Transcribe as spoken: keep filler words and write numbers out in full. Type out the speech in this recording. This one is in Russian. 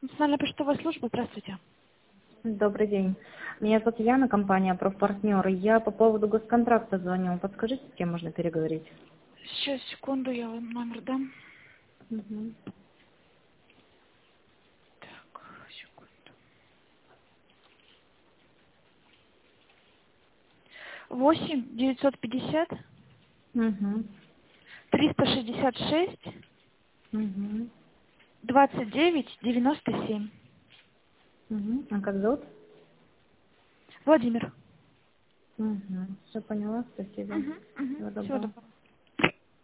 Национальная почтовая служба, здравствуйте. Добрый день. Меня зовут Яна, компания «Профпартнер». Я по поводу госконтракта звоню. Подскажите, с кем можно переговорить? Сейчас, секунду, я вам номер дам. Угу. Так, секунду. восемь девятьсот пятьдесят Угу. триста шестьдесят шесть Угу. двадцать девять девяносто семь. Угу. А как зовут? Владимир. Угу. Все поняла, спасибо. Угу, угу. Всего Всего доброго. доброго.